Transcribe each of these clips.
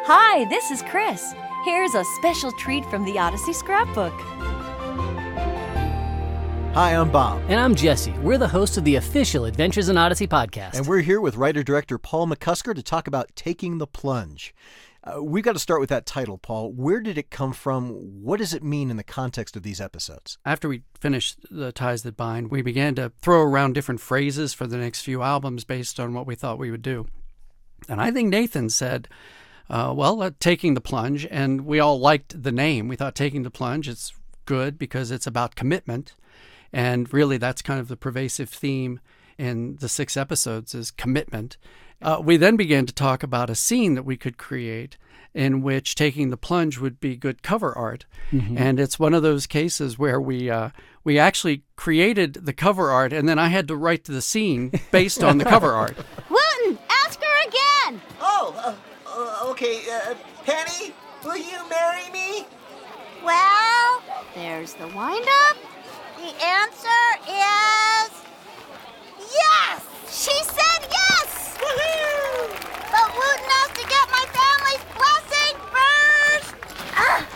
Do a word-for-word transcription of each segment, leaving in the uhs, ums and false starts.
Hi, this is Chris. Here's a special treat from the Odyssey Scrapbook. Hi, I'm Bob. And I'm Jesse. We're the hosts of the official Adventures in Odyssey podcast. And we're here with writer-director Paul McCusker to talk about Taking the Plunge. Uh, we've got to start with that title, Paul. Where did it come from? What does it mean in the context of these episodes? After we finished The Ties That Bind, we began to throw around different phrases for the next few albums based on what we thought we would do. And I think Nathan said, uh, well, uh, Taking the Plunge, and we all liked the name. We thought Taking the Plunge, it's good because it's about commitment. And really, that's kind of the pervasive theme in the six episodes is commitment. Uh, we then began to talk about a scene that we could create in which Taking the Plunge would be good cover art. Mm-hmm. And it's one of those cases where we uh, we actually created the cover art, and then I had to write the scene based on the cover art. Wooten, ask her again! Oh, uh, uh, okay. Uh, Penny, will you marry me? Well, there's the wind-up. The answer is yes! She said yes! Woohoo! But Wooten has to get my family's blessing first! Ah.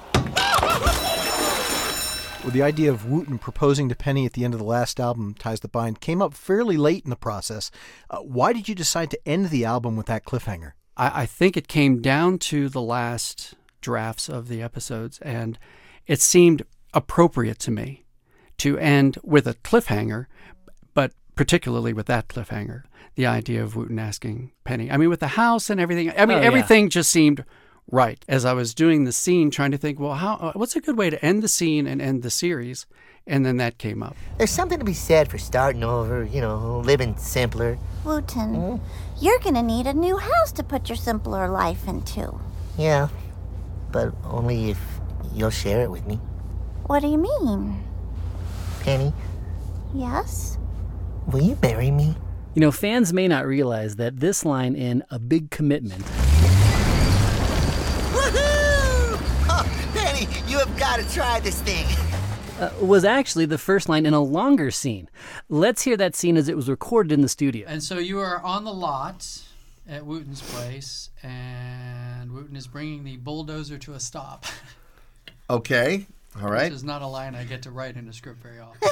What? Well, the idea of Wooten proposing to Penny at the end of the last album, Ties That Bind, came up fairly late in the process. Uh, why did you decide to end the album with that cliffhanger? I, I think it came down to the last drafts of the episodes, and it seemed appropriate to me to end with a cliffhanger, but particularly with that cliffhanger, the idea of Wooten asking Penny. I mean, with the house and everything, I mean, oh, yeah. everything just seemed right. As I was doing the scene, trying to think, well, how? what's a good way to end the scene and end the series? And then that came up. There's something to be said for starting over, you know, living simpler. Wooten, Mm. you're gonna need a new house to put your simpler life into. Yeah, but only if you'll share it with me. What do you mean? Penny, Yes? will you marry me? You know, fans may not realize that this line in A Big Commitment Woohoo! Oh, Penny, you have got to try this thing. uh, was actually the first line in a longer scene. Let's hear that scene as it was recorded in the studio. And so you are on the lot at Wooten's place, and Wooten is bringing the bulldozer to a stop. Okay. All right. This is not a line I get to write in a script very often.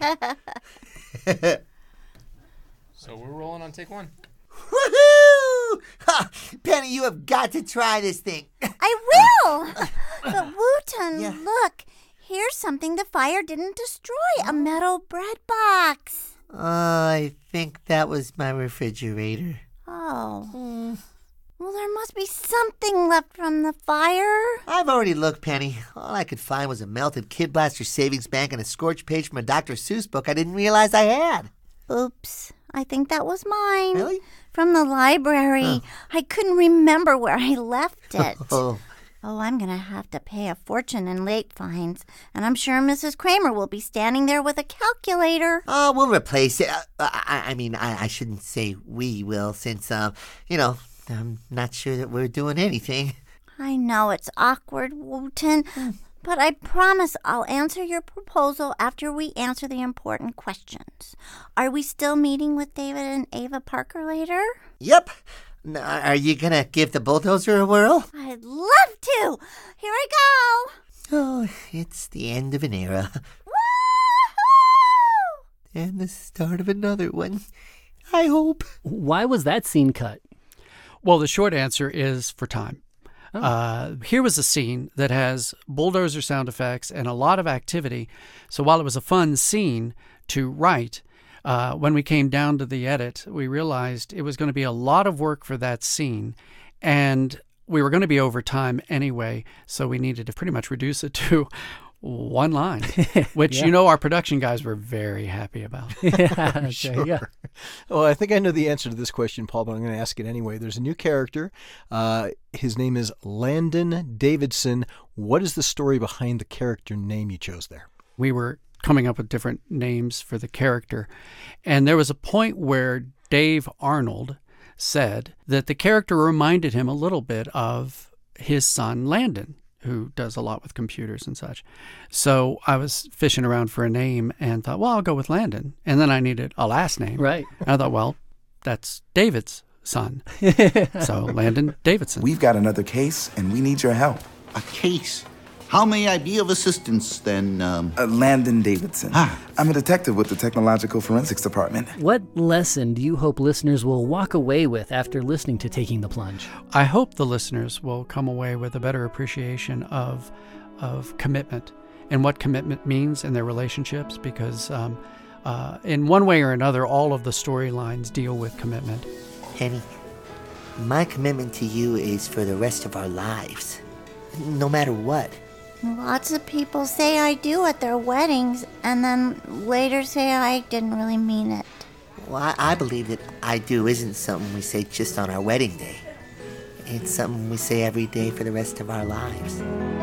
So we're rolling on take one. Woohoo! Ha! Penny, you have got to try this thing. I will! But Wooten, Yeah. look. Here's something the fire didn't destroy. A metal bread box. Uh, I think that was my refrigerator. Oh. Well, there must be something left from the fire. I've already looked, Penny. All I could find was a melted Kid Blaster savings bank and a scorched page from a Doctor Seuss book I didn't realize I had. Oops. I think that was mine. Really? From the library. Huh. I couldn't remember where I left it. Oh. Oh, I'm going to have to pay a fortune in late fines. And I'm sure Missus Kramer will be standing there with a calculator. Oh, we'll replace it. Uh, I, I mean, I, I shouldn't say we will, since, uh, you know, I'm not sure that we're doing anything. I know it's awkward, Wooten, but I promise I'll answer your proposal after we answer the important questions. Are we still meeting with David and Ava Parker later? Yep. N- Are you going to give the bulldozer a whirl? I'd love to. Here I go. Oh, it's the end of an era. Woo-hoo! And the start of another one. I hope. Why was that scene cut? Well, the short answer is for time. Oh. Uh, here was a scene that has bulldozer sound effects and a lot of activity. So while it was a fun scene to write, uh, when we came down to the edit, we realized it was going to be a lot of work for that scene. And we were going to be over time anyway, so we needed to pretty much reduce it to one line, which, Yeah. you know, our production guys were very happy about. Yeah, Sure. yeah. Well, I think I know the answer to this question, Paul, but I'm going to ask it anyway. There's a new character. Uh, his name is Landon Davidson. What is the story behind the character name you chose there? We were coming up with different names for the character, and there was a point where Dave Arnold said that the character reminded him a little bit of his son Landon, who does a lot with computers and such. So I was fishing around for a name and thought, well, I'll go with Landon. And then I needed a last name. Right. And I thought, well, that's David's son. So, Landon Davidson. We've got another case, and we need your help. A case? How may I be of assistance, then? Um... Uh, Landon Davidson. Ah. I'm a detective with the Technological Forensics Department. What lesson do you hope listeners will walk away with after listening to Taking the Plunge? I hope the listeners will come away with a better appreciation of, of commitment and what commitment means in their relationships, because um, uh, in one way or another, all of the storylines deal with commitment. Henny, my commitment to you is for the rest of our lives, no matter what. Lots of people say I do at their weddings, and then later say I didn't really mean it. Well, I, I believe that I do isn't something we say just on our wedding day. It's something we say every day for the rest of our lives.